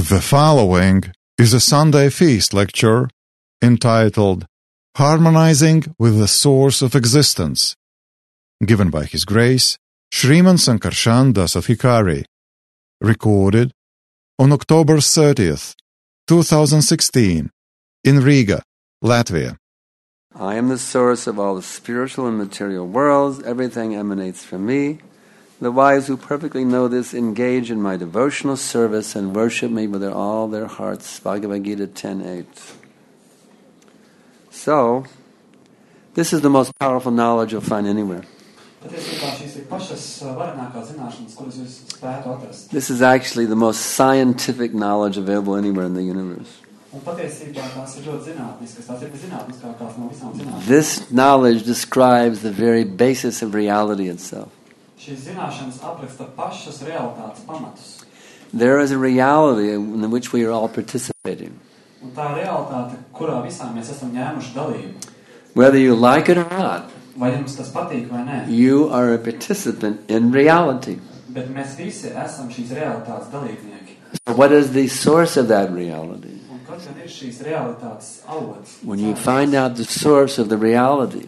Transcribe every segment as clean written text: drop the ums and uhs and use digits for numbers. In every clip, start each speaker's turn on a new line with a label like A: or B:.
A: The following is a Sunday feast lecture entitled Harmonizing with the Source of Existence, given by His Grace Sriman Sankarshan Dasathikari, recorded on October 30th, 2016, in Riga, Latvia.
B: I am the source of all the spiritual and material worlds. Everything emanates from me. The wise who perfectly know this engage in my devotional service and worship me with all their hearts. Bhagavad Gita 10.8. So, this is the most powerful knowledge you'll find anywhere. This is actually the most scientific knowledge available anywhere in the universe. This knowledge describes the very basis of reality itself. There is a reality in which we are all participating. Whether you like it or not, you are a participant in reality. So what is the source of that reality? When you find out the source of the reality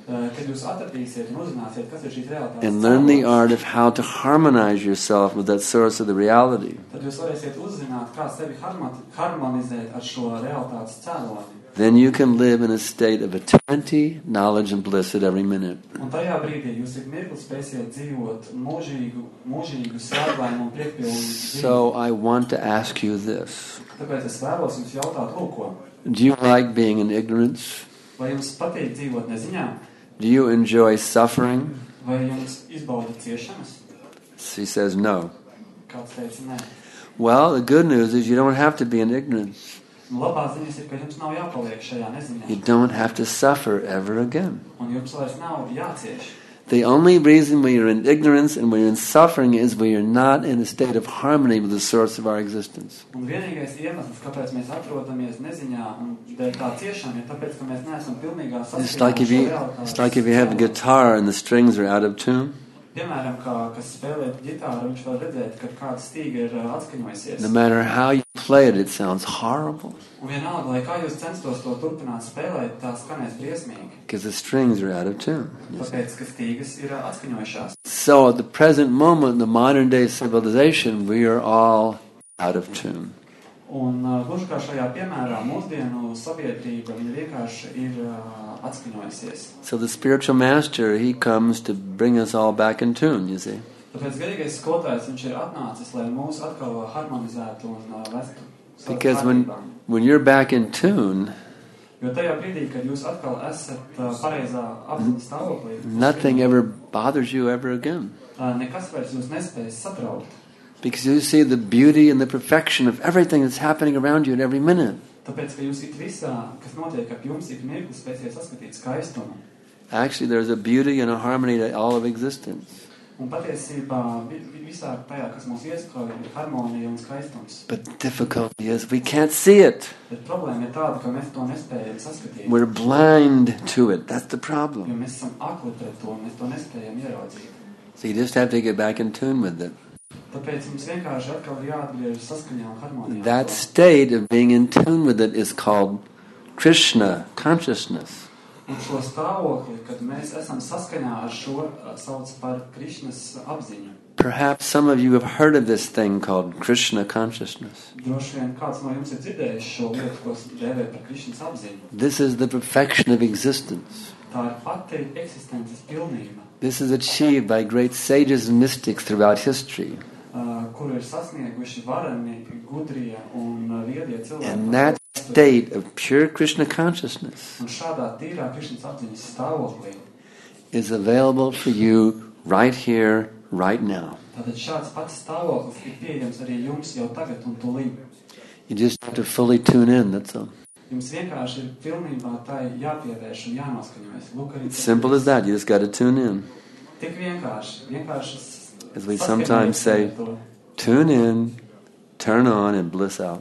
B: and learn the art of how to harmonize yourself with that source of the reality, then you can live in a state of eternity, knowledge, and bliss at every minute. So I want to ask you this. Do you like being in ignorance? Do you enjoy suffering? She says no. Well, the good news is you don't have to be in ignorance. You don't have to suffer ever again. The only reason we are in ignorance and we are in suffering is we are not in a state of harmony with the source of our existence. It's like if you have a guitar and the strings are out of tune. No matter how you play it, it sounds horrible. Because the strings are out of tune. So at the present moment, in the modern day civilization, we are all out of tune. So the spiritual master, he comes to bring us all back in tune, you see. Because when you're back in tune, nothing ever bothers you ever again. Because you see the beauty and the perfection of everything that's happening around you at every minute. Actually, there's a beauty and a harmony to all of existence. But the difficulty is we can't see it. We're blind to it. That's the problem. So you just have to get back in tune with it. That state of being in tune with it is called Krishna consciousness. Perhaps some of you have heard of this thing called Krishna consciousness. This is the perfection of existence. This is achieved by great sages and mystics throughout history. And that state of pure Krishna consciousness is available for you right here, right now. You just have to fully tune in, that's all. It's simple as that, you just got to tune in. As we sometimes say, tune in, turn on, and bliss out.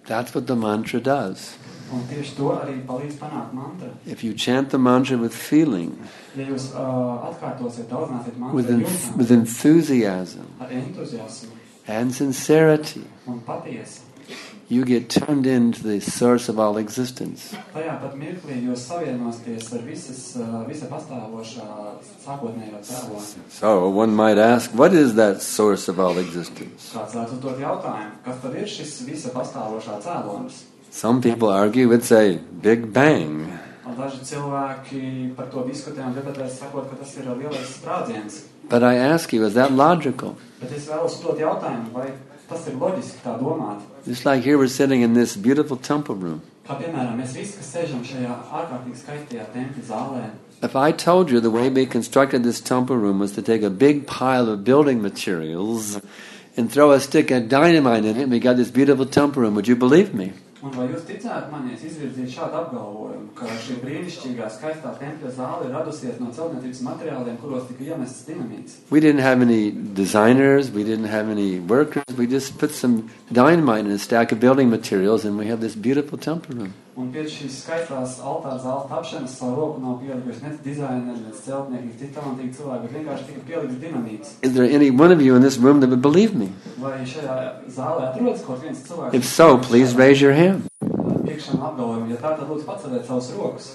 B: That's what the mantra does.
C: Un tieši to arī palīdz panākt mantra.
B: If you chant the mantra with feeling,
C: Ja jūs atkārtosiet, daudzināsiet mantru
B: with enthusiasm
C: ar entuziasmu
B: and sincerity,
C: un patiesi,
B: you get turned into the source of all existence.
C: tajā pat mirklī jūs savienosties ar visa pastāvošā sākotnējo cēloni.
B: So one might ask, what is that source of all existence?
C: Kāds varētu uzdot jautājumu, kas tad ir šis visa pastāvošā cēlonis?
B: Some people argue it's a Big Bang.
C: Daži cilvēki par to diskutē un debatēs sakot, ka tas ir lielais sprādziens.
B: But I ask you, is that logical?
C: Bet es vēlos uzdot jautājumu, vai tas ir loģiski tā domāt?
B: Just like here we're sitting in this beautiful temple room.
C: Kā piemēram, mēs visi, kas sēžam šajā ārkārtīgi skaistajā tempļa zālē,
B: If I told you the way we constructed this temple room was to take a big pile of building materials and throw a stick of dynamite in it, and we got this beautiful temple room, would you believe me?
C: un vai jūs ticētu man, ja es izvirzītu šādu apgalvojumu, ka šī brīnišķīgā skaistā tempļa zāle ir radusies no celtniecības materiāliem, kuros tika iemests dinamīts?
B: We didn't have any designers, we didn't have any workers, we just put some dynamite in a stack of building materials and we have this beautiful temple room.
C: Un pie šīs skaistās altāra zāles tapšanas savu roku nav pielikuši nec dizaineri, nec celtnieki, citi talantīgi cilvēki, bet vienkārši tika pieliks dinamīts.
B: Is there any one of you in this room that would believe me?
C: Vai šajā zālē atrodas kaut viens cilvēks?
B: If so, please raise your hand.
C: Priekšām apgalvojumu, ja tā, tad lūdzu paceliet savus rokas.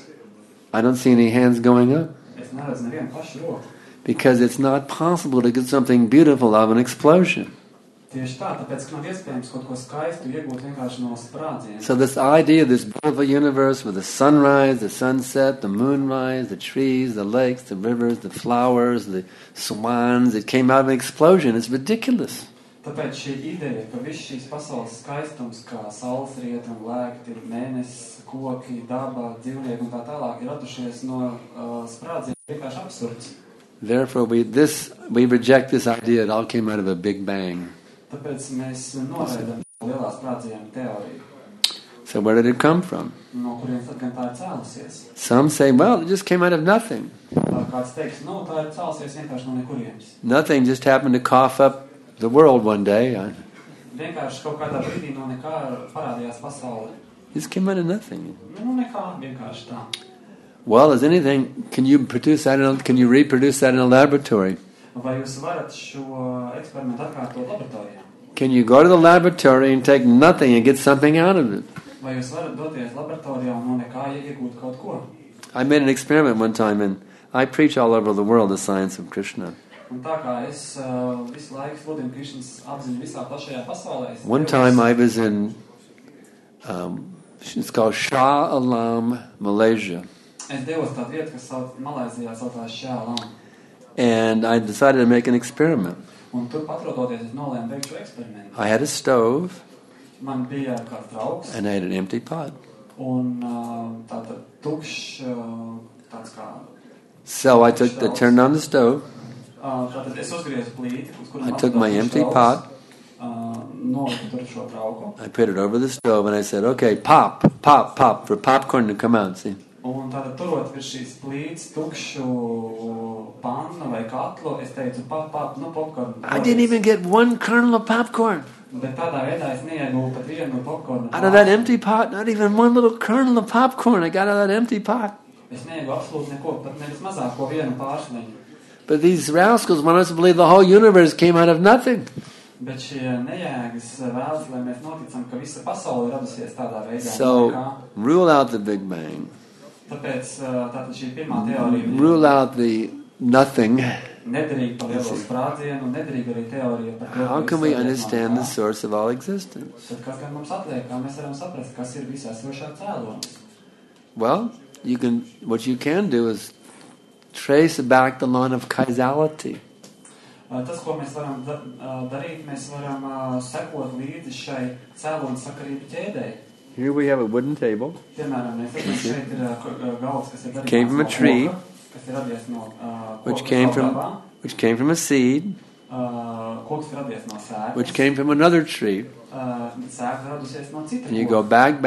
B: I don't see any hands going up.
C: Es neredzu nevienu pašu roku.
B: Because it's not possible to get something beautiful out of an explosion.
C: Tieši tā, tāpēc, ka nav iespējams kaut ko skaistu iegūt vienkārši no sprādziena.
B: So this idea of this beautiful universe with the sunrise, the sunset, the moonrise, the trees, the lakes, the rivers, the flowers, the swans, it came out of an explosion. It's ridiculous.
C: Tāpēc šī ideja, ka viss šīs pasaules skaistums, kā saules rietumi, lēkti, mēnesis, koki, daba, dzīvnieki un tā tālāk, ir radušies no sprādziena, vienkārši absurds.
B: Therefore, we reject this idea. It all came out of a Big Bang.
C: Tāpēc mēs noraidām lielā sprādziena teoriju.
B: So where did it come from?
C: No kurienes tad gan tā ir cēlusies?
B: Some say, well, it just came out of nothing.
C: Kāds teiks, tā ir cēlusies vienkārši no nekurienes.
B: Nothing just happened to cough up the world one day.
C: Vienkārši kaut kādā brīdī no nekā parādījās pasaule.
B: It just came out of nothing.
C: Nekā, vienkārši tā.
B: Well, as anything, can you reproduce that in a laboratory?
C: Vai jūs varat šo eksperimentu atkārtot laboratorijā?
B: Can you go to the laboratory and take nothing and get something out of it?
C: Vai jūs varat doties laboratorijā un no nekā iegūt kaut ko?
B: I made an experiment one time, and I preach all over the world the science of Krishna.
C: Un tā kā es visu laiku sludinu Krišnas apziņu visā plašajā pasaulē.
B: One time I was in, it's called Shah Alam, Malaysia.
C: Es devos tādu vietu, kas Malaizijā saucās Shah Alam.
B: And I decided to make an experiment.
C: Un tur atrodoties, es nolēmu veikt šo eksperimentu.
B: I had a stove.
C: Man bija kāds draugs.
B: And I had an empty pot.
C: Un tātad tukšs, tāds kā...
B: So I turned on the stove.
C: Tātad es uzgriezu plīti, uz kuru
B: I took my empty pot.
C: Noliku tur šo trauku.
B: I put it over the stove and I said, okay, pop, pop, pop, for popcorn to come out, see?
C: Un tātad turot virs šīs plīts tukšu pannu vai katlu, es teicu, pop, popcorn.
B: I didn't even get one kernel of popcorn.
C: Bet tādā veidā es neieguvu pat vienu popcornu.
B: Out of that empty pot, not even one little kernel of popcorn I got out of that empty pot.
C: Es neieguvu absolūti neko, pat nevis mazāko vienu pārsniņu.
B: But these rascals want us to believe the whole universe came out of nothing.
C: Bet šie nejēgas vēlas, lai mēs noticam, ka visa pasaule radusies tādā veidā.
B: So, rule out the Big Bang.
C: Tāpēc tātad šī pirmā teorija...
B: Rule out the nothing.
C: Nederīgi par lielo sprādzienu, un nederīgi arī teorija par to,
B: how can we understand the source of all existence?
C: Tad kas gan mums atliek, kā mēs varam saprast, kas ir visā esošā cēlonis?
B: Well, what you can do is trace back the line of causality.
C: Tas, ko mēs varam darīt, mēs varam sekot līdzi šai cēloņa sakarību ķēdei.
B: Here we have a wooden table.
C: Piemēram, mēs redzam, šeit ir galds, kas ir darīts
B: came from a tree,
C: kas ir radies no
B: which came from a seed,
C: koks ir radies no sēklas,
B: which came from another tree.
C: Sēkla radusies no cita
B: And you
C: koka.
B: go back.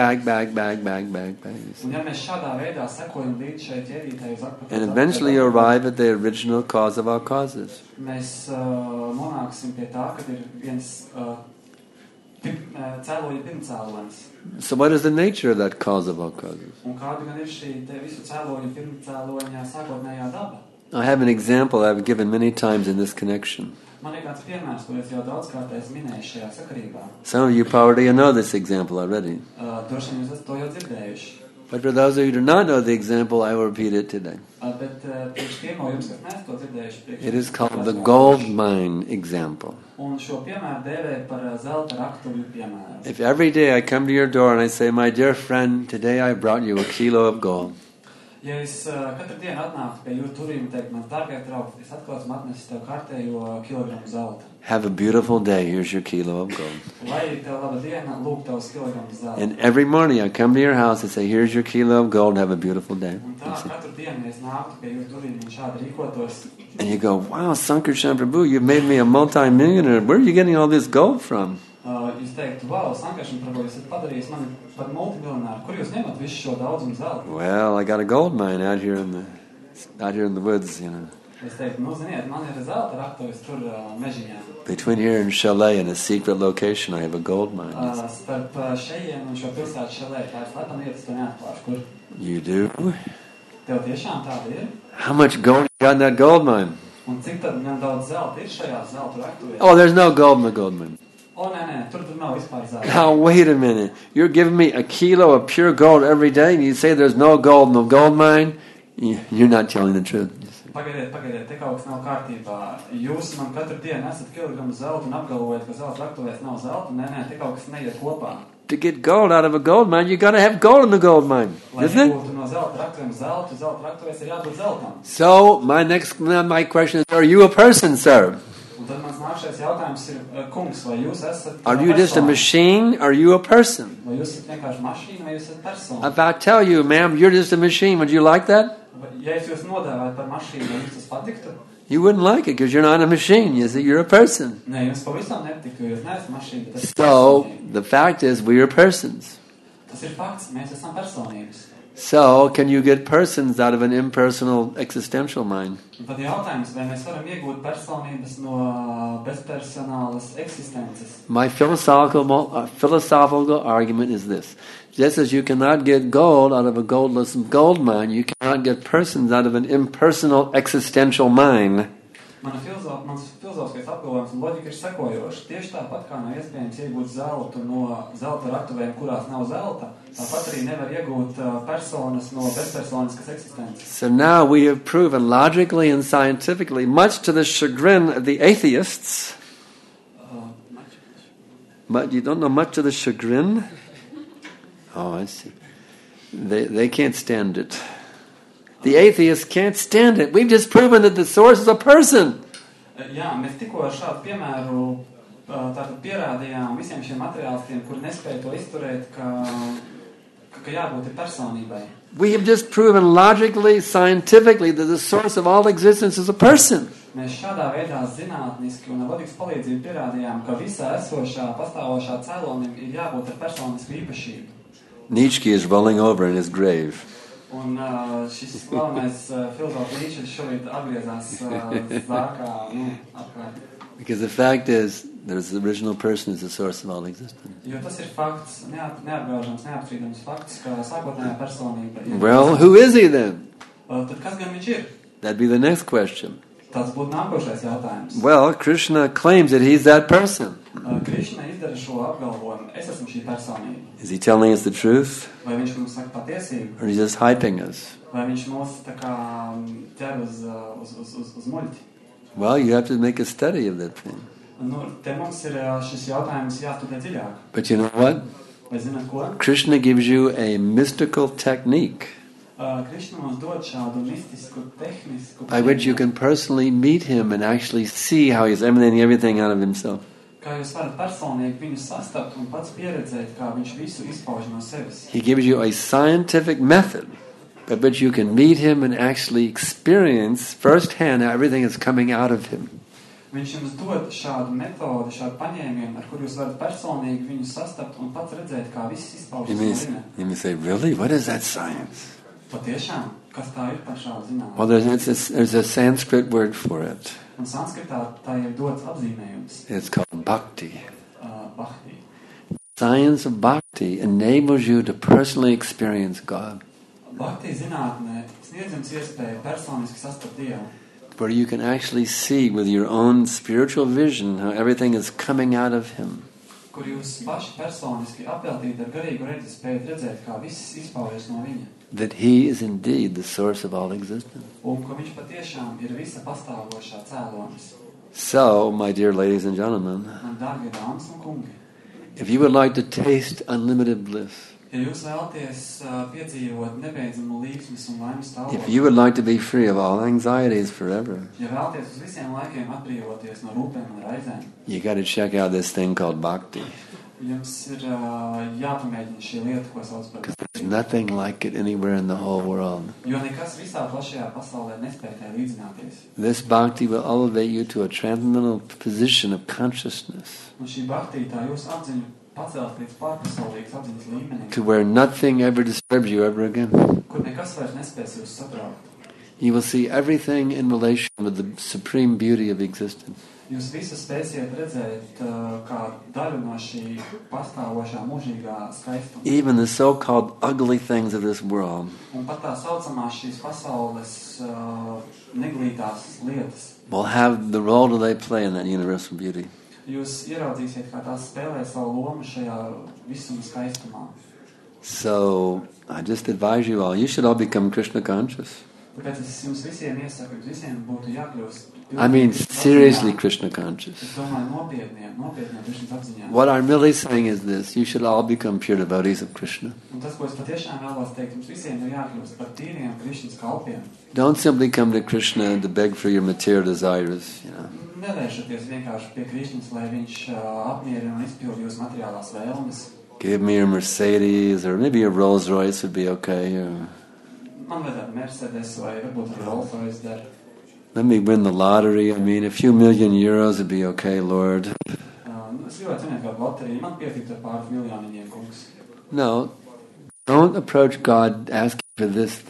C: Un ja mēs šādā veidā sekojam līdz šai ķēdītei uz atpakaļ,
B: And eventually you arrive at the original cause of all causes.
C: mēs nonāksim pie tā, kad ir viens cēloņa pirmcēlonis.
B: So what is the nature of that cause of all causes?
C: Un kāda gan ir šī te visu cēloņa pirmcēloņa sākotnējā daba?
B: I have an example I've given many times in this connection.
C: Man ir kāds piemērs, ko es jau daudzkārt esmu minējis šajā sakarībā.
B: Some of you probably know this example already.
C: Droši vien jūs esat to jau dzirdējuši.
B: But for those of you who do not know the example, I will repeat it today.
C: Bet priekš tiem no jums, kas neesat to dzirdējuši,
B: It is called the gold mine example.
C: Un šo piemēru dēvē par zelta raktuvi piemēru.
B: If every day I come to your door and I say, my dear friend, today I brought you a kilo of gold.
C: Ja es katru dienu atnāktu pie jūsu durvīm un teiktu, mans dārgais draugs, es atklāsim atnesis tev kārtējo kilogramu zelta.
B: Have a beautiful day. Here's your kilo of gold.
C: Lai tev laba diena, lūk tavs kilogramu zelta.
B: And every morning I come to your house and say, here's your kilo of gold. Have a beautiful day.
C: Un tā katru dienu es nāktu pie jūsu durvīm un šādi rīkotos.
B: And you go, wow, Sankarshan Prabhu, you've made me a multi-millionaire. Where are you getting all this gold from?
C: Jūs teiktu, wow, Sankarshan Prabhu, jūs esat padarījis mani par multimiljonāru. Kur jūs ņemat visu šo daudzumu zelta?
B: Well, I got a gold mine out here in the woods, you know.
C: Es teiktu, nu, ziniet, man ir zelta raktuvis tur mežiņā.
B: Between here and Chalet in a secret location, I have a gold mine.
C: Starp šejien un šo pilsētu Chalet, tā ir slepena vieta, es to neatklāšu, kur.
B: You do?
C: Tev tiešām tāda ir?
B: How much gold you got in that gold mine?
C: Un cik tad man daudz zelta ir šajā zelta raktuvē?
B: Oh, there's no gold in the gold mine.
C: O, nē, tur nav vispār zelta.
B: Now, wait a minute. You're giving me a kilo of pure gold every day, and you say there's no gold in the gold mine? You're not telling the truth.
C: Pagaidiet, te kaut kas nav kārtībā. Jūs man katru dienu esat kilogramu zelta un apgalvojat, ka zelta raktuvēs nav zelta. Nē, te kaut kas neiet kopā.
B: To get gold out of a gold mine, you got to have gold in the gold mine, isn't it?
C: No zelta raktuvēm zelta raktuvēs ir jābūt zeltam.
B: So, my question is, are you a person, sir?
C: Un tad mans nākšais jautājums ir, kungs, vai jūs esat
B: Are you just a machine? Are you a person?
C: Vai jūs esat vienkārši mašīna, vai jūs esat persona?
B: If I tell you, ma'am, you're just a machine, would you like that?
C: Ja es jūs nodēvētu par mašīnu, vai jums tas patiktu?
B: You wouldn't like it because you're not a machine. You're a person.
C: Nē, jums pavisam nepatiktu, jo jūs neesat mašīna, bet esat
B: So,
C: personība.
B: the fact is, we are persons.
C: Tas ir fakts, mēs esam personības.
B: So, can you get persons out of an impersonal existential mind?
C: Un tad jautājums, vai mēs varam iegūt personības no bezpersonālas eksistences?
B: My philosophical argument is this. Just as you cannot get gold out of a goldless gold mine, you cannot get persons out of an impersonal existential mind.
C: Mans filozofiskais apgalvojums un loģika ir sekojoši. Tieši tāpat kā nav iespējams iegūt zeltu no zelta raktuvēm, kurās nav zelta, tāpat arī nevar iegūt personas no bezpersoniskas eksistences.
B: So now we have proven logically and scientifically, much to the chagrin of the atheists. But you don't know much to the chagrin? Oh, I see. They can't stand it. The atheists can't stand it. We've just proven that the source is a person.
C: Jā, mēs tikko ar šādu piemēru tātad pierādījām visiem šiem materiālistiem, kuri nespēja to izturēt, ka jābūt ir personībai.
B: We have just proven logically, scientifically that the source of all existence is a person.
C: Mēs šādā veidā zinātniski un ar loģikas palīdzību pierādījām, ka visā esošā, pastāvošā cēlonim ir jābūt ar personisku īpašību.
B: Nietzsche is rolling over in his grave.
C: Un šis galvenais filozofs Nietzsche šorīt atgriezās zārkā, apkārt.
B: Because the fact is, there's the original person is the source of all existence.
C: Jo tas ir fakts, neapgāžams, neapstrīdams fakts, ka sākotnējā personība ir...
B: Well, who is he then?
C: Tad kas gan viņš ir?
B: That'd be the next question.
C: Tas būtu nākošais jautājums.
B: Well, Krishna claims that he's that person.
C: Krishna izdara šo apgalvojumu. Es esmu šī personība.
B: Is he telling us the truth?
C: Vai viņš mums saka patiesību?
B: Or is he just hyping us?
C: Vai viņš mūs tā kā ķer uz muļķi?
B: Well, you have to make a study of that thing.
C: Te mums ir šis jautājums jāstudē dziļāk.
B: But you know what?
C: Vai zināt ko?
B: Krishna gives you a mystical technique
C: Krishna mums dod šādu mistisku, tehnisku
B: by which you can personally meet him and actually see how he's emanating everything out of himself.
C: Kā jūs varat personīgi viņu sastapt un pats pieredzēt, kā viņš visu izpauž no sevis.
B: He gives you a scientific method by which you can meet him and actually experience firsthand how everything is coming out of him.
C: Viņš jums dod šādu metodi, šādu paņēmienu, ar kur jūs varat personīgi viņu sastapt un pats redzēt, kā viss izpaužas no viņa.
B: You may say, really? What is that science?
C: Patiešām, kas tā ir par šādu zināmu?
B: Well, there's a Sanskrit word for it.
C: Un sanskritā tā ir dots apzīmējums.
B: It's called bhakti.
C: Bhakti.
B: science of bhakti enables you to personally experience God,
C: Bhakti zinātnē sniedz jums iespēju personiski sastapt Dievu,
B: where you can actually see with your own spiritual vision how everything is coming out of Him.
C: kur jūs paši personiski apveltīti ar garīgu redzi spējat redzēt, kā viss izpaujas no Viņa,
B: That He is indeed the source of all existence.
C: un ka Viņš patiešām ir visa pastāvošā cēlonis.
B: So, my dear ladies and gentlemen,
C: Man dārgie dāmas un kungi,
B: if you would like to taste unlimited bliss,
C: ja jūs vēlaties piedzīvot nebeidzamu līksmes un laimes
B: if
C: stāvokli,
B: you would like to be free of all anxieties forever,
C: ja vēlaties uz visiem laikiem atbrīvoties no rūpēm un raizēm,
B: you got to check out this thing called bhakti.
C: jums ir jāpamēģina šī lieta, ko sauc par
B: There's nothing like it anywhere in the whole world.
C: jo nekas visā plašajā pasaulē nespēj tai līdzināties.
B: This bhakti will elevate you to a transcendental position of consciousness,
C: Un šī bhakti tā jūsu apziņu pacelt līdz pārpasaulīgas apziņas līmenim,
B: to where nothing ever disturbs you ever again.
C: kur nekas vairs nespēs jūs satraukt.
B: You will see everything in relation with the supreme beauty of existence.
C: Jūs visu spēsiet redzēt kā daļu no šī pastāvošā mūžīgā skaistuma.
B: Even the so-called ugly things of this world
C: Un pat tā saucamās šīs pasaules neglītās lietas.
B: will have the role that they play in that universal beauty.
C: Jūs ieraudzīsiet, kā tās spēlē savu lomu šajā visuma skaistumā.
B: So, I just advise you all, you should all become Krishna conscious.
C: Tāpēc es jums visiem iesaku, jums visiem būtu jākļūst.
B: I mean, seriously Krishna conscious.
C: Es domāju, nopietniem Krišnas apziņā.
B: What I'm really saying is this, you should all become pure devotees of Krishna.
C: Un tas, ko es patiešām vēlos teikt, jums visiem ir jākļūst par tīriem Krišnas kalpiem.
B: Don't simply come to Krishna to beg for your material desires, you know.
C: Nevēršaties vienkārši pie Krišnas, lai viņš apmierina un izpildi jūsu materiālās vēlmes.
B: Give me a Mercedes, or maybe a Rolls Royce would be okay. Or
C: Man vajadzētu Mercedes vai varbūt ar Rolls Royce der.
B: let me win the lottery. I mean, a few million euros would be okay, Lord.
C: Es gribētu zināt kādu loteriju, man pietiktu ar pāris miljoniņiem, kungs.
B: No, don't approach God asking for this.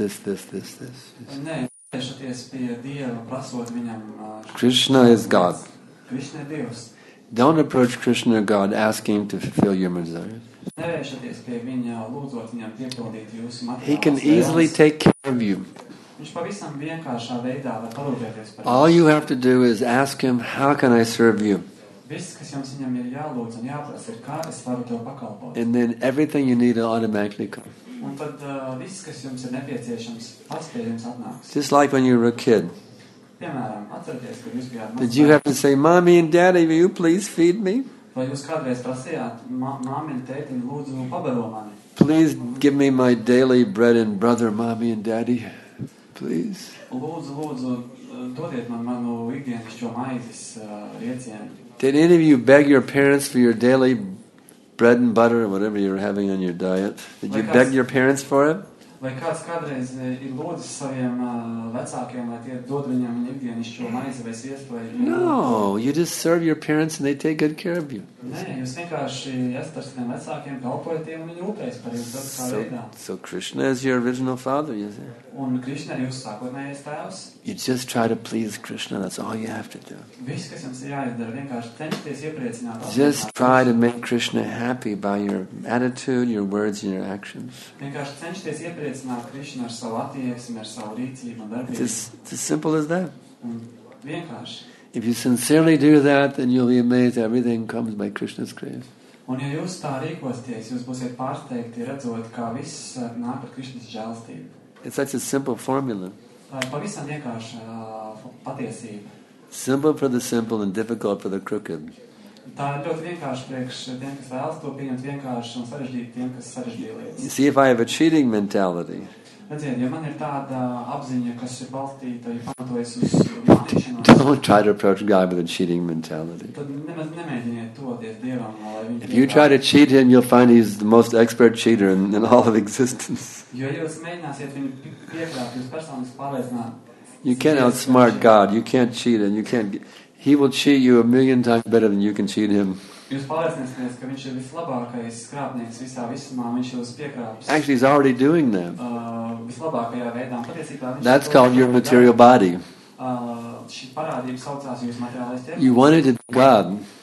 C: Nē, nevēršaties pie Dieva, prasot viņam
B: Krishna is God.
C: Krišna ir Dievs.
B: Don't approach Krishna or God asking him to fulfill your desires.
C: Nevēršaties pie viņa, lūdzot viņam piepildīt jūsu
B: He can
C: materiālās
B: easily
C: vēlmes.
B: take care of you.
C: Viņš pavisam vienkāršā veidā var parūpēties par
B: All
C: jums.
B: you have to do is ask him, how can I serve you?
C: Viss, kas jums viņam ir jālūdz un jāprasa, ir kā es varu tev pakalpot.
B: And then everything you need will automatically come.
C: Un tad viss, kas jums ir nepieciešams, pats pie jums atnāks.
B: Just like when you were a kid.
C: Piemēram, atcerieties, kad jūs bijāt
B: Did you have to say, Mommy and Daddy, will you please feed me?
C: Vai jūs kādreiz prasījāt, māmiņa, tētiņa, lūdzu, pabaro mani?
B: Please give me my daily bread and butter, Mommy and Daddy. Please.
C: Lūdzu, dodiet man manu ikdienišķo maizes riecienu.
B: Did any of you beg your parents for your daily bread and butter or whatever you were having on your diet? Did you beg your parents for it?
C: Vai kāds kādreiz ir lūdzis saviem vecākiem, lai tie dod viņam viņa ikdienišķo maizi vai sviestu vai...
B: No, you just serve your parents and they take good care of you.
C: Nē, jūs vienkārši esat ar saviem vecākiem, kalpojat tiem un viņi rūpējas par jums daudz kā veidā.
B: So Krishna is your original father, you see.
C: Un Krišna ir jūsu sākotnējais tēvs.
B: You just try to please Krishna, that's all you have to do.
C: Viss, kas jums ir jāizdara, vienkārši cenšties iepriecināt.
B: Just try to make Krishna happy by your attitude, your words and your actions.
C: Vienkārši cenšties iepriecināt Krišnu ar savu attieksmi, ar savu rīcību un darbību.
B: It's as simple as that.
C: Un vienkārši.
B: If you sincerely do that, then you'll be amazed everything comes by Krishna's grace.
C: Un ja jūs tā rīkosieties, jūs būsiet pārsteigti redzot, kā viss nāk ar Krišnas žēlstību.
B: It's such a simple formula.
C: Tā ir pavisam vienkārša patiesība.
B: Simple for the simple and difficult for the crooked.
C: Tā ir ļoti vienkārši priekš tiem, kas vēlas to pieņemt vienkārši un sarežģīt tiem, kas sarežģīja
B: You
C: lietas.
B: see, if I have a cheating mentality,
C: Redziet, ja man ir tāda apziņa, kas ir balstīta, ja pamatojas uz mānīšanos,
B: don't try to approach God with a cheating mentality.
C: tad nemaz nemēģiniet toties Dievam, lai viņš...
B: If you try to cheat him, you'll find he's the most expert cheater in all of existence.
C: Jo jūs mēģināsiet viņu piekrāt, jūs personiski pārliecināt.
B: You can't outsmart God. You can't cheat him. You can't. He will cheat you 1,000,000 times better than you can cheat him.
C: Jūs pārliecināsieties, ka viņš ir vislabākais skrāpnieks visā visumā, viņš jūs piekrāpjas.
B: Actually, he's already doing that.
C: Vislabākajā veidā. Patiesībā viņš
B: That's called your material body.
C: Šī parādība saucās jūs materiālais ķermenis.
B: You wanted to be God.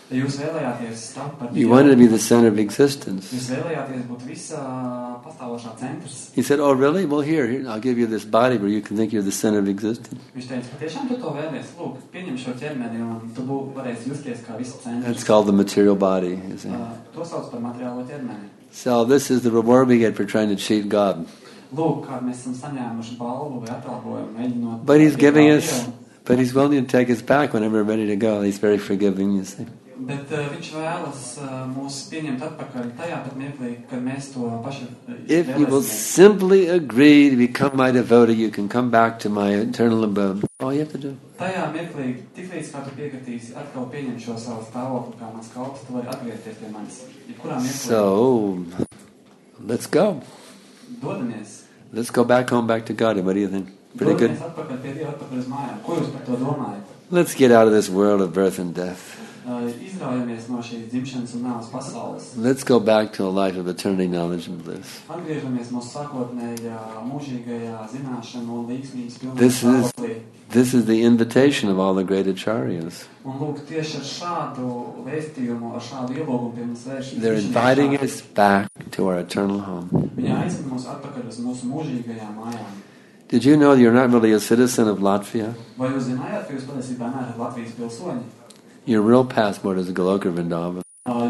C: Ja jūs vēlējāties tapt par
B: You wanted to be the center of existence.
C: Jūs vēlējāties būt visa pastāvošā centrs.
B: He said, oh, really? Well, here, I'll give you this body where you can think you're the center of existence.
C: Viņš teica, patiešām tu to vēlies. Lūk, pieņem šo ķermeni un tu varēsi justies kā visa centrs.
B: That's called the material body. You see.
C: To sauc par materiālo ķermeni.
B: So this is the reward we get for trying to cheat God.
C: Lūk, kā mēs esam saņēmuši balvu vai atalgojumu, mēģinot...
B: But he's giving us, but he's willing to take us back whenever we're ready to go. He's very forgiving, you see.
C: Bet viņš vēlas mūs pieņemt atpakaļ tajā pat mirklī, kad mēs to paši
B: If you will simply agree to become my devotee, you can come back to my eternal abode. All you have to do.
C: Tajā mirklī, tiklīdz kā tu piekritīsi atkal pieņemt šo savu stāvokli kā mans kalps, tu vari atgriezties pie manis. Jebkurā mirklī.
B: So, let's go.
C: Dodamies.
B: Let's go back home, back to God. What do you think? Pretty good?
C: Dodamies atpakaļ pie Dieva, atpakaļ uz mājām. Ko jūs par to domājat?
B: Let's get out of this world of birth and death.
C: Izraujamies no šīs dzimšanas un nāves pasaules.
B: Let's go back to a life of eternity, knowledge, and bliss.
C: Atgriežamies mūsu sākotnējā, mūžīgajā zināšanu un līgsmības pilnā stāvoklī.
B: This is the invitation of all the great acharyas.
C: Un lūk, tieši ar šādu vēstījumu, ar šādu ielūgumu pie mums vērš.
B: They're inviting us back to our eternal home.
C: Viņi aicina mūs atpakaļ uz mūsu mūžīgajām mājām.
B: Did you know you're not really a citizen of Latvia?
C: Vai jūs zinājāt, ka jūs patiesībā neesat Latvijas pilsoņi?
B: Your real passport is Goloka Vrindavan.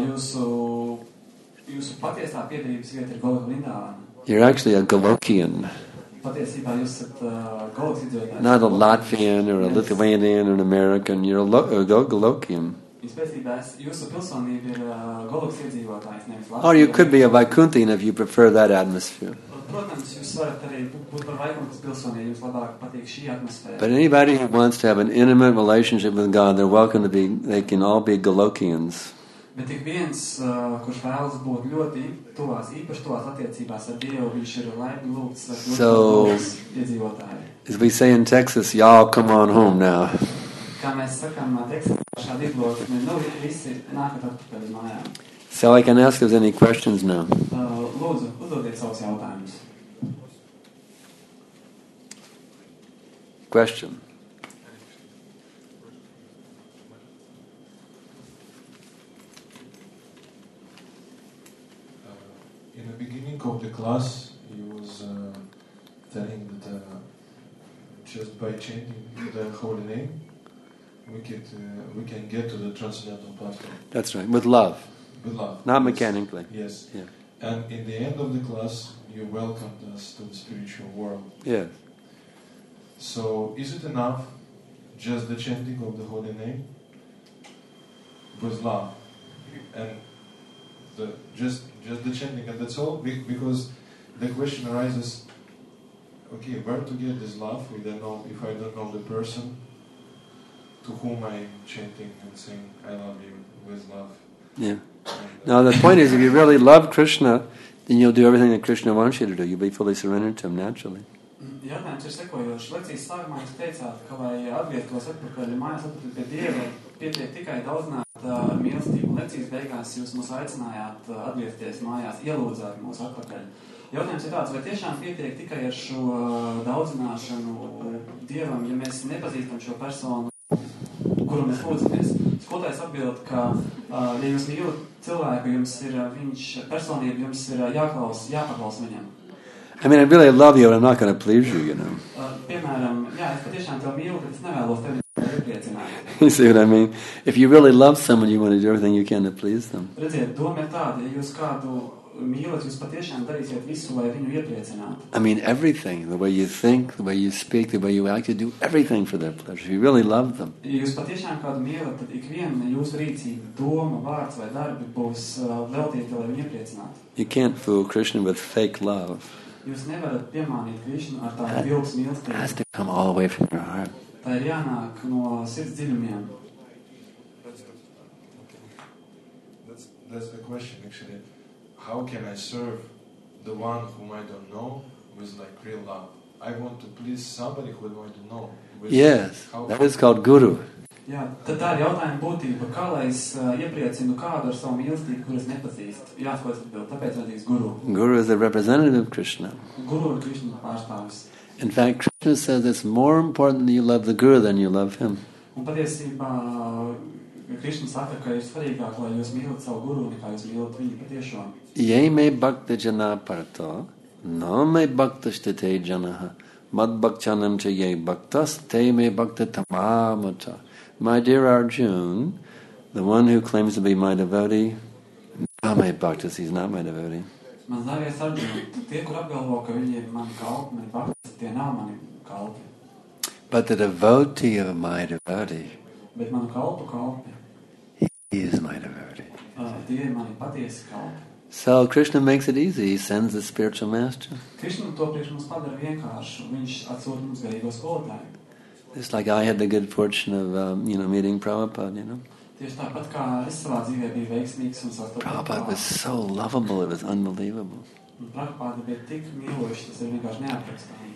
C: Jūsu patiesā piedarības vieta ir Goloka Vrindavana.
B: You're actually a Golokian.
C: Patiesībā jūs esat Golokas iedzīvotājs.
B: Not a Latvian or a Lithuanian or an American. You're a Golokian.
C: Jūsu pilsonība ir Golokas iedzīvotājs, nevis Latvijas.
B: Or you could be a Vaikunthian if you prefer that atmosphere.
C: Protams, jūs varat arī būt par Vaikuntas pilsoniem, jums labāk patīk šī atmosfēra.
B: But anybody who wants to have an intimate relationship with God, they're welcome to be, they can all be Golokians.
C: Bet tik viens, kurš vēlas būt ļoti īpaši tuvās attiecībās ar Dievu, viņš ir laipni lūgts ar Golokas iedzīvotāju.
B: As we say in Texas, y'all come on home now.
C: Kā mēs sakām Teksasā šādi izlūgumi, visi nākat atpakaļ uz mājām.
B: So I can ask if there's any questions now.
C: Lūdzu, uzdodiet savus jautājumus.
B: Question.
D: In the beginning of the class, he was telling that just by chanting the holy name, we can get to the transcendental platform.
B: That's right, with love.
D: With love.
B: Not mechanically.
D: Yes.
B: Yeah.
D: And in the end of the class, you welcomed us to the spiritual world.
B: Yes.
D: So, is it enough, just the chanting of the holy name, with love, and just the chanting, and that's all? Because the question arises: okay, where to get this love? If I don't know the person to whom I'm chanting and saying "I love you" with love.
B: Yeah. Now the point is, if you really love Krishna, then you'll do everything that Krishna wants you to do. You'll be fully surrendered to him naturally.
C: Jautājums ir sekojošs. Lekcijas sākumā jūs teicāt, ka lai atgrieztos atpakaļ mājās atpakaļ pie Dieva, pietiek tikai daudzināt mīlestību. Lekcijas beigās jūs mūs aicinājāt atgriezties mājās, ielūdzāt mūs atpakaļ. Jautājums ir tāds, vai tiešām pietiek tikai ar šo daudzināšanu Dievam, ja mēs nepazīstam šo personu, kuru mēs lūdzamies? Skolotājs atbild, ka ja jūs mīlat cilvēku, jums ir personība, jums ir jāpaklaus viņam.
B: I mean, I really love you, but I'm not going to please you, you know.
C: Piemēram, jā, es patiešām tev mīlu, bet es nevēlos tevi iepriecināt.
B: You see what I mean? If you really love someone, you want to do everything you can to please them.
C: Redziet, doma ir tāda, ja jūs kādu mīlat, jūs patiešām darīsiet visu, lai viņu iepriecinātu.
B: I mean, everything. The way you think, the way you speak, the way you act, you do everything for their pleasure. If you really love them.
C: Ja jūs patiešām kādu mīlat, tad ikviena jūsu rīcība, doma, vārds vai darbi būs veltīti, lai viņu iepriecinātu.
B: You can't fool Krishna with fake love.
C: Jūs nevarat piemānīt Krišnu ar tādu vilks mīlestību.
B: It has to come all the way from your heart.
C: Tā ir jānāk no sirds dziļumiem.
D: That's the question, actually. How can I serve the one whom I don't know with like real love? I want to please somebody who I want to know.
B: Yes, that is called guru.
C: Jā, tad tā ir jautājuma būtība, kā lai es iepriecinu kādu ar savu mīlestību, kuras nepazīst. Jāskotas atbild, tāpēc radīs guru.
B: Guru is the representative of Krishna.
C: Guru ir Krishna pārstāvis.
B: In fact, Krishna says it's more important that you love the guru than you love him.
C: Un patiesībā Krišna saka, ka ir svarīgāk, lai jūs mīlat savu guru, nekā jūs mīlat viņu patiešo.
B: Ye me bhakta jana parto, no me bhakta sthite janaha, mad bhakchanam cha ye bhaktas, te me bhakta tamamata. My dear Arjuna, the one who claims to be my devotee, not my bhaktas, he's not my devotee.
C: Man dārgais Arjuna, tie, kur apgalvo, ka viņi ir mani kalpi, mani bhaktas, tie nav mani kalpi.
B: But the devotee of my devotee,
C: Bet manu kalpu kalpi,
B: he is my devotee.
C: Tie ir mani patiesi kalpi.
B: So Krishna makes it easy. He sends the spiritual master.
C: Krišna to priekš mums padara vienkāršu. Viņš atsūta mums garīgo skolotāju.
B: It's like I had the good fortune of, meeting Prabhupada,
C: Tieši tāpat kā es savā dzīvē biju veiksmīgs un sastāvā.
B: Prabhupada was so lovable, it was unbelievable.
C: Prabhupada bija tik mīloši, tas ir vienkārši neaprakstāmi.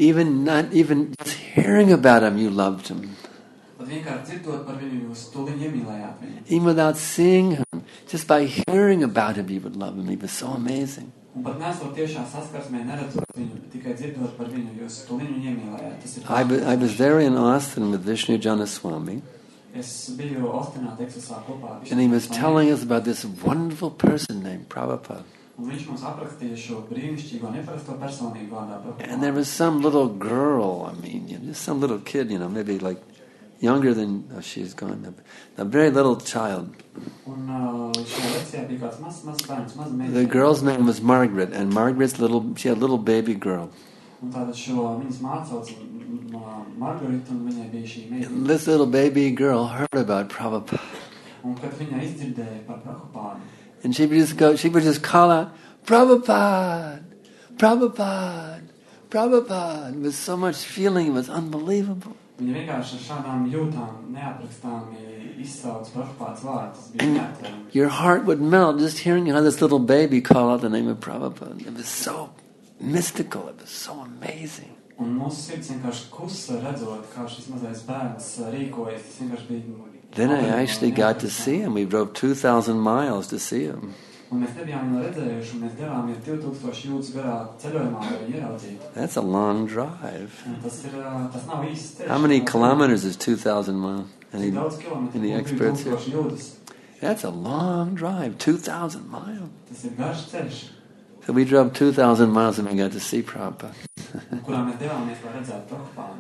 B: Not even just hearing about him, you loved him.
C: Pat vienkārši dzirdot par viņu, jūs tūliņ iemīlējāt viņu.
B: Even without seeing him, just by hearing about him, you would love him. He was so amazing.
C: Un pat nesot tiešā saskarsmē, neredzot viņu, bet tikai dzirdot par viņu, jūs tūliņ viņu iemīlējāt. Tas ir
B: I was there in Austin with Vishnu Janaswami,
C: Es biju Austinā, Teksasā kopā ar
B: and he was telling us about this wonderful person named Prabhupada.
C: Un viņš mums aprakstīja šo brīnišķīgo, neparasto personību vārdā Prabhupada.
B: And there was some little girl, just some little kid, maybe like younger than, she's gone, a very little child.
C: Un šajā lekcijā bija kāds mazs bērns, mazs meitene.
B: The girl's name was Margaret, and she had a little baby girl.
C: Un tātad šo viņas mācauc Margarita, un viņai bija šī meitene.
B: This little baby girl heard about Prabhupada.
C: Un kad viņa izdzirdēja par Prabhupādu,
B: And she would just call out, Prabhupada, Prabhupada, Prabhupada, with so much feeling, it was unbelievable.
C: viņa vienkārši ar šādām jūtām neaprakstāmi izsauc Prabhupādas vārdus. Tas bija neaptverami.
B: Your heart would melt just hearing how this little baby call out the name of Prabhupada. It was so mystical, it was so amazing.
C: Un mūsu sirds vienkārši kusa redzot, kā šis mazais bērns rīkojas. Tas vienkārši bija...
B: Then I actually got to see him. We drove 2,000 miles to see him.
C: Un mēs nebijām viņu redzējuši, un mēs devāmies 2000 jūdzes garā ceļojumā, lai viņu ieraudzītu.
B: That's a long drive.
C: Un tas nav īsts ceļš.
B: How many kilometers is 2,000 miles?
C: Cik daudz kilometru?
B: Any experts here?
C: 2000 jūdzes.
B: That's a long drive, 2,000 miles.
C: Tas ir garš ceļš,
B: So we drove 2,000 miles and we got to see Prabhupada.
C: kurā mēs devāmies, lai redzētu Prabhupādu.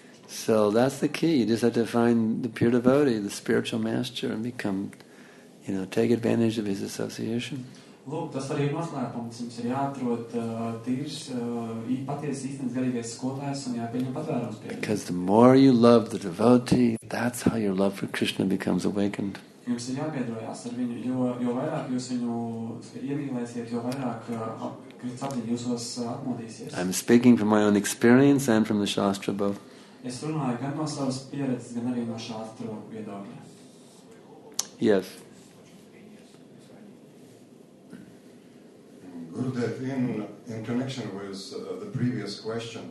B: So that's the key. You just have to find the pure devotee, the spiritual master, and become, take advantage of his association.
C: Lūk, tas arī ir noslēpums. Jums ir jāatrod tīrs, patiesi īstenis garīgais skolotājs un jāpieņem patvērums pie.
B: Because the more you love the devotee, that's how your love for Krishna becomes awakened.
C: Jums ir jābiedrojās ar viņu, jo vairāk jūs viņu iemīlēsiet, jo vairāk Kristus apziņa jūsos atmodīsies.
B: I'm speaking from my own experience and from the Shastra both.
C: Es runāju gan no savas pieredzes, gan arī no šāstru viedokļa.
B: Yes.
A: Gurudev, in connection with the previous question,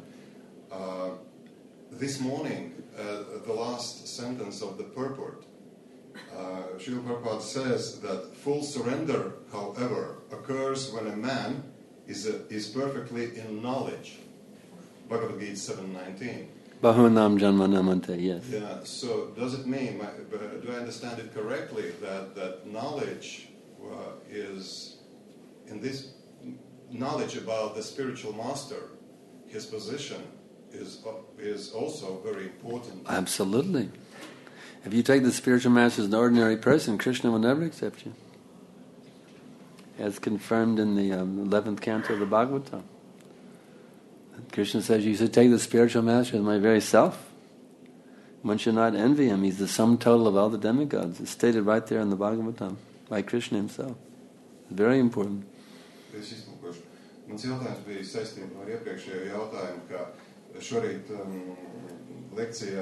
A: this morning, the last sentence of the purport, Srila Prabhupada says that full surrender, however, occurs when a man is perfectly in knowledge. Bhagavad Gita 7:19.
B: Bahunam Janmanamante, yes.
A: Yeah, so does it mean, do I understand it correctly, that knowledge is, in this knowledge about the spiritual master, his position is also very important?
B: Absolutely. If you take the spiritual master as an ordinary person, Krishna will never accept you. As confirmed in the 11th canto of the Bhagavatam. Krishna says, you should take the spiritual master as my very self. One should not envy him. He's the sum total of all the demigods. It's stated right there in the Bhagavatam by Krishna himself. It's very important.
A: Mans jautājums bija saistībā ar iepriekšējo jautājumu, ka šorīt lekcijā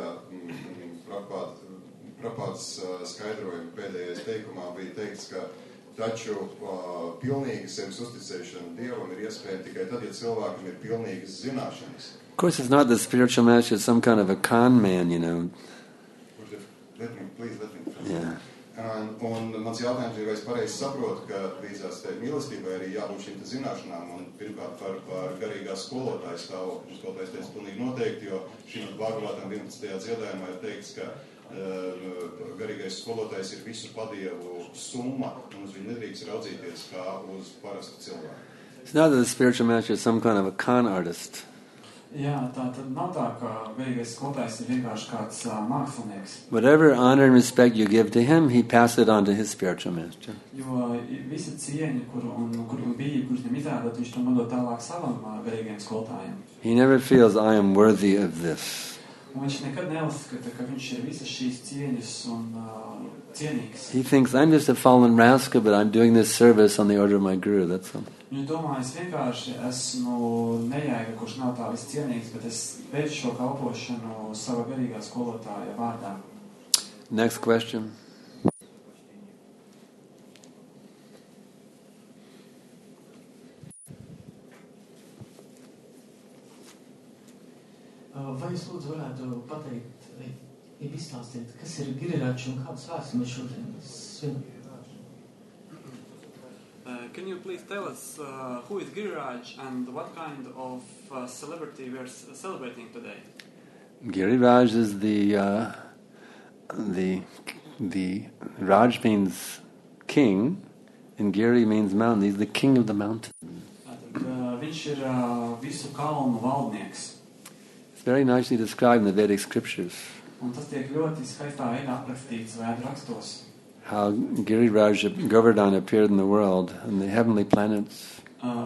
A: Prabhupādas skaidrojuma pēdējais teikumā bija teikts, ka taču pilnīgi sevis uzticēšana Dievam ir iespēja tikai tad, ja cilvēkam ir pilnīgas zināšanas.
B: Of course, it's not the spiritual master, it's some kind of a con man,
A: Let me finish.
B: Yeah.
A: Un mans jautājums ir, vai es pareizi saprotu, ka līdzās tai mīlestībai arī jābūt šīm zināšanām, un pirmkārt par garīgās skolotājas stāvokļu. Skolotājs teica pilnīgi noteikti, jo šī Bhagavatam 11. dziedājumā ir teikts, ka garīgais skolotājs ir visu padievu summa, un uz viņu nedrīkst raudzīties kā uz parastu cilvēku.
B: It's not that the spiritual master is some kind of a con artist.
C: Jā, tā tad nav tā, ka garīgais skolotājs ir vienkārši kāds mākslinieks.
B: Whatever honor and respect you give to him, he passes it on to his spiritual master.
C: Jo visa cieņa, kuru bija, kurš viņam izrādot, viņš to nodod tālāk savam garīgajam skolotājam.
B: He never feels, I am worthy of this.
C: Un viņš nekad neuzskata, ka viņš ir visas šīs cieņas un cienīgs.
B: He thinks, I'm just a fallen rascal, but I'm doing this service on the order of my guru, that's all.
C: Viņš domā, es vienkārši esmu nejēga, kurš nav tā viss cienīgs, bet es veicu šo kalpošanu sava garīgā skolotāja vārdā.
B: Next question.
E: Vai jūs lūdzu varētu pateikt, izstāstīt, kas ir Giriračs un kādas vēstas mēs šodien svinam?
C: Can you please tell us who is Giriraj and what kind of celebrity we are celebrating today?
B: Giriraj is the Raj means king, and Giri means mountain. He's the king of the mountain.
C: Viņš ir visu kalnu valdnieks.
B: It's very nicely described in the Vedic scriptures.
C: Un tas tiek ļoti skaistā veidā aprakstīts Vēdu rakstos.
B: How Giriraj Govardhan appeared in the world, and the heavenly planets.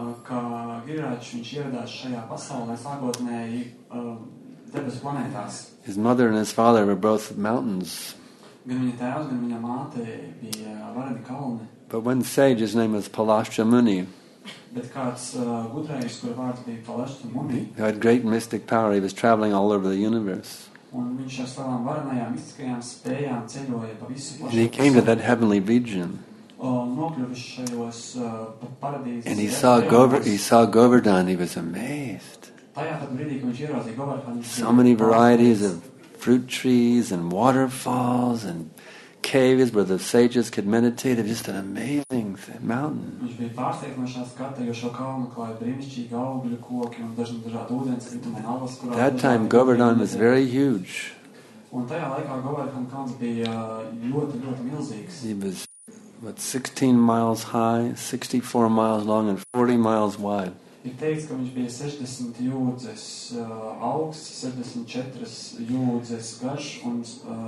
C: Kā Giriraj viņš ieradās šajā pasaulē sākotnēji debesu planētās.
B: His mother and his father were both mountains.
C: Gan viņa tēvs, gan viņa māte bija vareni kalni.
B: But one sage, his name was Palashtra Muni,
C: Bet kāds gudrais, kura vārds bija Palashtra Muni,
B: who had great mystic power. He was traveling all over the universe.
C: un viņš ar savām varenajām mistiskajām spējām ceļoja pa visu
B: And he came to that heavenly region.
C: Nokļuvis šajos paradīzes.
B: And he saw Govardhan. He was amazed.
C: Tajā pat brīdī, kad viņš ieraudzīja Govardhanu,
B: So many varieties of fruit trees and waterfalls and caves where the sages could meditate. It was just an amazing mountain.
C: Viņš bija pārsteigts no šā skata, jo šo kalnu klāja brīnišķīgi augļu koki un dažādi ūdens ritumi un alas, kurā...
B: That time Govardhan was very huge.
C: Un tajā laikā Govardhana kalns bija ļoti, ļoti milzīgs.
B: He was, 16 miles high, 64 miles long, and 40 miles wide.
C: Ir teikts, ka viņš bija 60 jūdzes augsts, 64 jūdzes garš un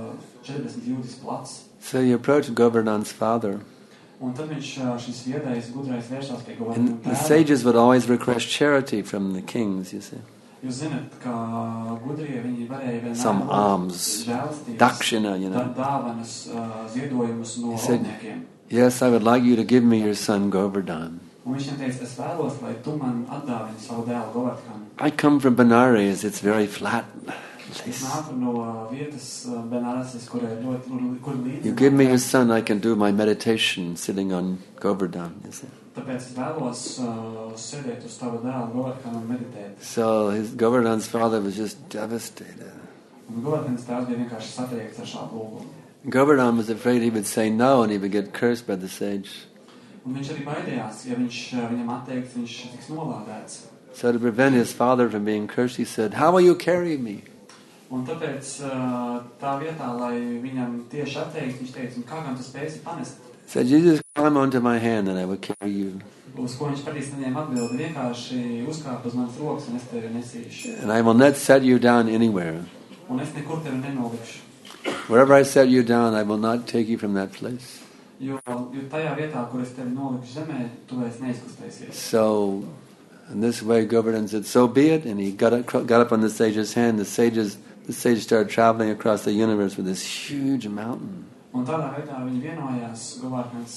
C: 40 jūdzes plats.
B: So he approached Govardhan's father.
C: Un tad viņš šis viedais, gudrais vēršās pie
B: And
C: Govardhana
B: the
C: tēva.
B: sages would always request charity from the kings, you see.
C: Jūs zināt, ka gudrie viņi varēja vienmēr
B: Some alms,
C: žēlstības,
B: dakshina, you know.
C: dāvanas, ziedojumus no
B: He said,
C: valdniekiem.
B: yes, I would like you to give me your son Govardhan.
C: Un viņš viņam teica, es vēlos, lai tu man atdāvini savu dēlu Govardhanu.
B: I come from Benares, it's very flat.
C: Es nāku no vietas Benarases, kur ir kur līdzi.
B: You give me your son, I can do my meditation sitting on Govardhan, you see.
C: Tāpēc es vēlos sēdēt uz tavu dēlu Govardhanu un meditēt.
B: So Govardhan's father was just devastated.
C: Un Govardhanas tēvs bija vienkārši satriekts ar šādu lūgumu.
B: Govardhan was afraid he would say no and he would get cursed by the sage.
C: Un viņš arī baidījās, ja viņš viņam atteiks, viņš tiks nolādēts.
B: So to prevent his father from being cursed, he said, how will you carry me?
C: Un tāpēc tā vietā, lai viņam tieši atteikt, viņš teica, kā gan tu spēsi panest?
B: He said, you just climb onto my hand and I will carry you.
C: Uz ko viņš patīs viņiem atbildi, vienkārši uzkāp uz manas rokas un es tevi nesīšu.
B: And I will not set you down anywhere.
C: Un es nekur tevi nenolikšu.
B: Wherever I set you down, I will not take you from that place.
C: Jo tajā vietā, kur es tevi nolikšu zemē, tu vairs neizkustēsies.
B: So, in this way, Govardhan said, so be it. And he got up on the sage's hand. The sage started traveling across the universe with this huge mountain.
C: Un tādā veidā viņi vienojās, Govardhans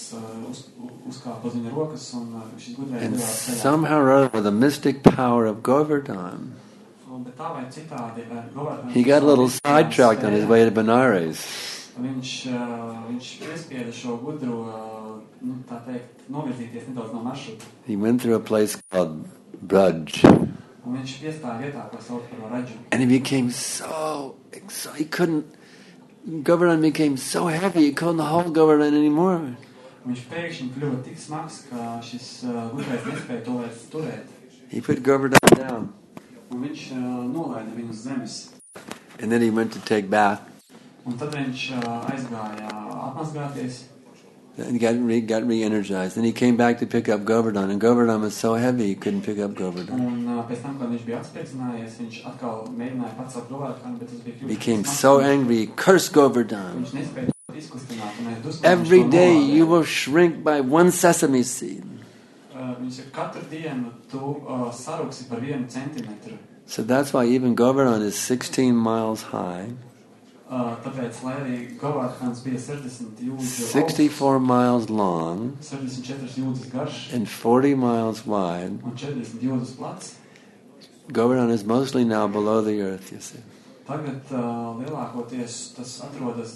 C: uzkāpa uz viņa rokas un šis gudrais
B: And
C: devās ceļā.
B: somehow or other, with the mystic power of Govardhan,
C: Bet tā vai citādi ar Govardhanu
B: he got a little sidetracked on his way to Benares.
C: Viņš piespieda šo gudru, tā teikt, novirzīties nedaudz no maršruta.
B: He went through a place called Braj.
C: Un viņš piestāja vietā, ko sauc par Radžu.
B: And he became so excited. He couldn't... Govardhan became so heavy, he couldn't hold Govardhan anymore.
C: Viņš pēkšņi kļuva tik smags, ka šis gudrais nespēja to vairs turēt.
B: He put Govardhan down.
C: Un viņš nolaida viņu uz zemes.
B: And then he went to take bath.
C: Un tad viņš aizgāja atmazgāties.
B: And got re-energized. Then he came back to pick up Govardhan, and Govardhan was so heavy he couldn't pick up Govardhan.
C: Un pēc tam, kad viņš bija atspēcinājies, viņš atkal mēģināja pacelt Govardhanu, bet tas bija kļūst.
B: Became so angry, he cursed Govardhan.
C: Viņš nespēja izkustināt, un dusmojās
B: Every
C: to
B: day
C: novārtā.
B: you will shrink by one sesame seed.
C: Viņš ir katru dienu tu saruksi par 1 centimetru.
B: So that's why even Govardhan is 16 miles high,
C: Tāpēc, lai arī Govardhans bija 60 jūdzes
B: 64 miles long,
C: 64 jūdzes garš
B: and 40 miles wide,
C: un 40 jūdzes plats,
B: Govardhan is mostly now below the earth, you see.
C: tagad lielākoties tas atrodas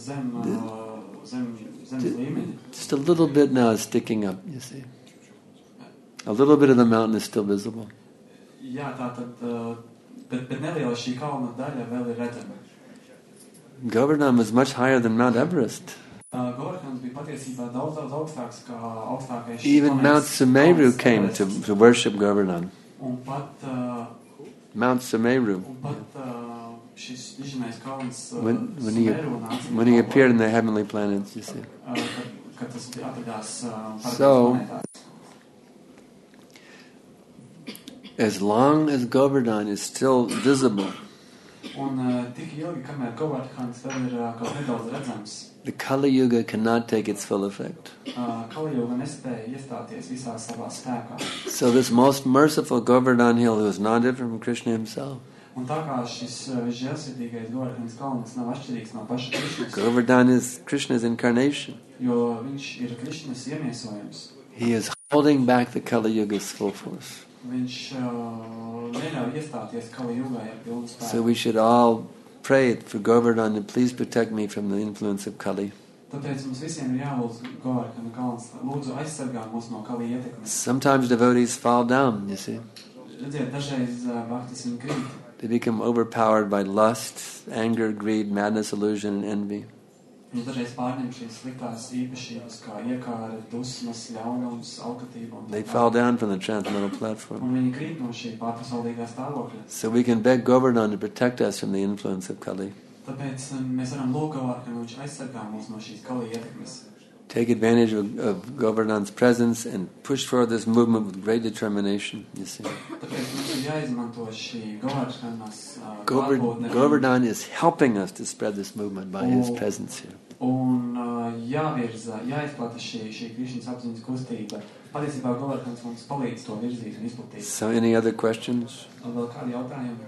C: zemes līmeņa.
B: Just a little bit now is sticking up, you see. A little bit of the mountain is still visible.
C: Jā, tātad, bet neliela šī kalna daļa vēl ir redzama.
B: Govardhan was much higher than Mount Everest.
C: Govardhans bija patiesībā daudz augstāks kā augstākais šī
B: Even Mount
C: planētas
B: Sumeru
C: kalns
B: came
C: Everests.
B: to worship Govardhan.
C: Un pat
B: Mount Sumeru.
C: Šis dižinais kalns
B: When
C: Sumeru nāca
B: he
C: no
B: appeared in the heavenly planets, you see.
C: kad tas atradās
B: So-
C: planētās.
B: As long as Govardhan is still visible,
C: Un tik ilgi, kamēr Govardhans vēl ir kaut nedaudz redzams,
B: the Kali Yuga cannot take its full effect.
C: Kalijuga nespēja iestāties visā savā spēkā.
B: So this most merciful Govardhan hill, who is not different from Krishna himself,
C: Un tā kā šis visžēlsirdīgais Govardhans kalns nav atšķirīgs no paša Krišnas,
B: Govardhan is Krishna's incarnation.
C: jo viņš ir Krišnas iemiesojums.
B: He is holding back the Kali Yuga's full force.
C: Viņš neļauj iestāties Kalijugai ar pilnu
B: So
C: spēku.
B: we should all pray for Govardhan to please protect me from the influence of Kali.
C: Tāpēc mums visiem ir jālūdz Govardhana kalns. Lūdzu, aizsargā mūs no Kali ietekmes.
B: Sometimes devotees fall down, you see.
C: Redziet, dažreiz bhaktis viņi krīt.
B: They become overpowered by lust, anger, greed, madness, illusion, and envy.
C: Viņš dažreiz pārņem šīs sliktās īpašības, kā iekāra, dusmas, ļaunums, alkatība. Un
B: They
C: tā
B: fall
C: tālāk.
B: down from the transcendental platform.
C: Un viņi krīt no šī pārpasaulīgā stāvokļa.
B: So we can beg Govardhan to protect us from the influence of Kali.
C: Tāpēc mēs varam lūgt Govardhanu, ka viņš aizsargā mūs no šīs Kali ietekmes.
B: Take advantage of Govardhan's presence and push forward this movement with great determination, you see.
C: Tāpēc mums ir jāizmanto šī Govardhanas klātbūtne.
B: Govardhan is helping us to spread this movement by his
C: Oh.
B: presence here.
C: Un jāvirza, jāizplata šī Krišnas apziņas kustība. Patiesībā Govardhans mums palīdz to virzīt un izplatīt.
B: So any other questions?
C: Vēl kādi jautājumi?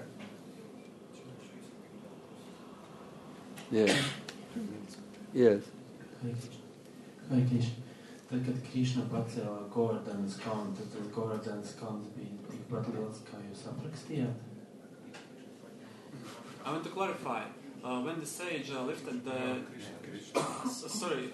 B: Yeah. Yes.
E: Vai Krišna? Tad, kad Krišna pacēla Govardhanas kalnu, tad tas Govardhanas kalns bija tikpat liels, kā jūs aprakstījāt?
C: I want to clarify. When the sage lifted the... sorry.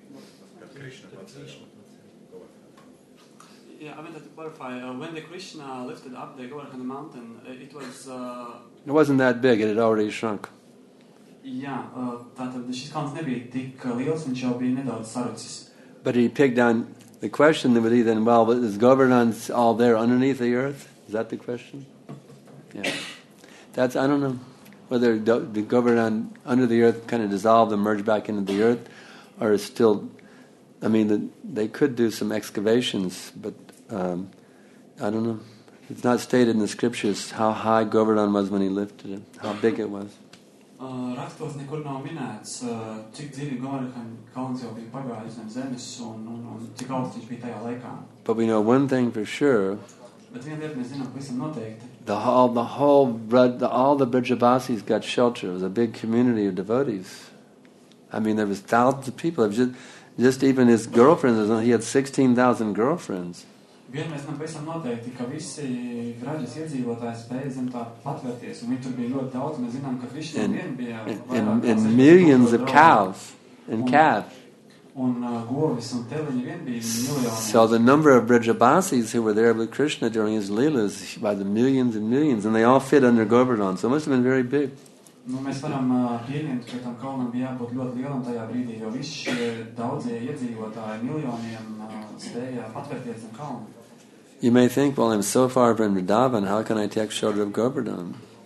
C: Yeah, I wanted to clarify. When the Krishna lifted up the Govardhana mountain, it was...
B: It wasn't that big, it had already shrunk.
C: jā, tātad šis kalns nebija tik liels, viņš jau bija nedaudz sarucis.
B: But he picked on the question that would be then, well, is Govardhan all there underneath the earth? Is that the question? Yeah. That's, I don't know, whether the Govardhan under the earth kind of dissolved and merged back into the earth, or is still, I mean, they could do some excavations, but I don't know. It's not stated in the scriptures how high Govardhan was when he lifted it, how big it was.
C: Rakstos nekur nav minēts, cik dziļi Govardhana kalns jau bija pagājis zem zemes un cik augsts viņš bija tajā laikā.
B: But we know one thing for sure,
C: Bet viena lieta mēs zinām pavisam noteikti.
B: all the Brajabasis got shelter. It was a big community of devotees. I mean, there was thousands of people. It was just even his girlfriends, he had 16,000 girlfriends.
C: Viena mēs zinām pavisam noteikti, ka visi Vraģas iedzīvotāji spēja zem tā patvērties, un viņi tur bija ļoti daudz. Mēs zinām, ka Krišna vien bija vairāk kā
B: And
C: 60
B: millions of
C: draugu.
B: cows and calves.
C: Un govis un teleņi vien bija miljoni.
B: So the number of Brajabasis who were there with Krishna during his Leelas by the millions and millions, and they all fit under Govardhan, so it must have been very big.
C: Nu, mēs varam pieņemt, ka tam kalnam bija jābūt ļoti lielam tajā brīdī, jo visi šie daudzie iedzīvotāji miljoniem spēja patvērties zem kalnu.
B: You may think, well, I'm so far from Vrindavan, how can I take shelter of Govardhan?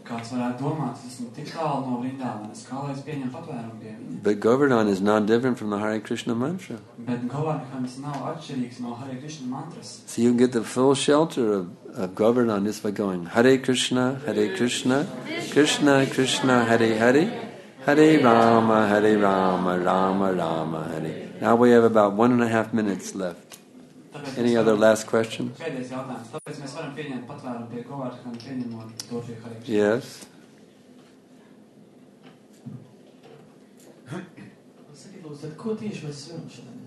C: Kāds varētu domāt, es esmu tik tālu no Vrindāvanas, kā lai es pieņemu patvērumu pie viņa.
B: But Govardhan is not different from the Hare Krishna mantra.
C: Bet Govardhans nav atšķirīgs no Hare Krishna mantras.
B: So you get the full shelter of Govardhan just by going Hare Krishna, Krishna Krishna, Hare Hare, Hare Rama, Rama Rama, Hare. Now we have about 1.5 minutes left. Any other last questions?
C: Pēdējais jautājums. Tāpēc mēs varam pieņemt patvērumu pie Govardhana, pieņemot to pie Hare Krishna.
B: Yes.
E: Sakiet, lūdzu, tad ko tieši mēs svinam šodien?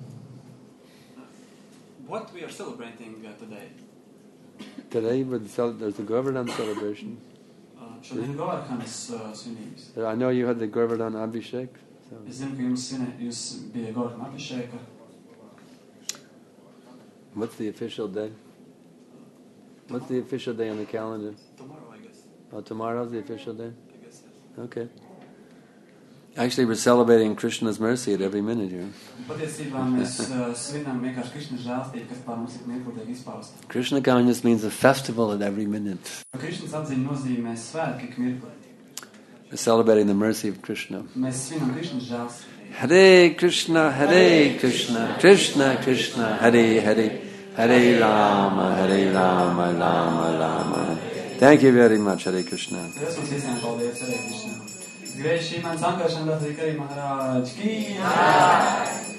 C: What we are celebrating today?
B: Today there's a Govardhan celebration.
C: Šodien Govardhanas svinības.
B: I know you had the Govardhan Abhishek.
C: Es zinu, ka jūs bija Govardhana Abhisheka.
B: What's the official day? What's the official day on the calendar?
C: Tomorrow, I guess.
B: Oh, tomorrow's the official day?
C: I guess, yes.
B: Okay. Actually, we're celebrating Krishna's mercy at every minute here.
C: Patiesībā mēs svinam vienkārši Krishnas žēlstību, kas pār mums ir neatbildīgi izpausta.
B: Krishna Consciousness means a festival at every minute.
C: Krishnas atziņa nozīmē svētki ik mirkli.
B: We're celebrating the mercy of Krishna.
C: Mēs svinam Krishnas žēlstību.
B: Hare Krishna, Krishna Krishna, Hare Hare, Hare Rama, Rama Rama. Thank you very much, Hare Krishna.
C: Es mums visiem paldies, Hare Krishna. Griež šī man sankaršana, redzīja, ka arī Maharāģ.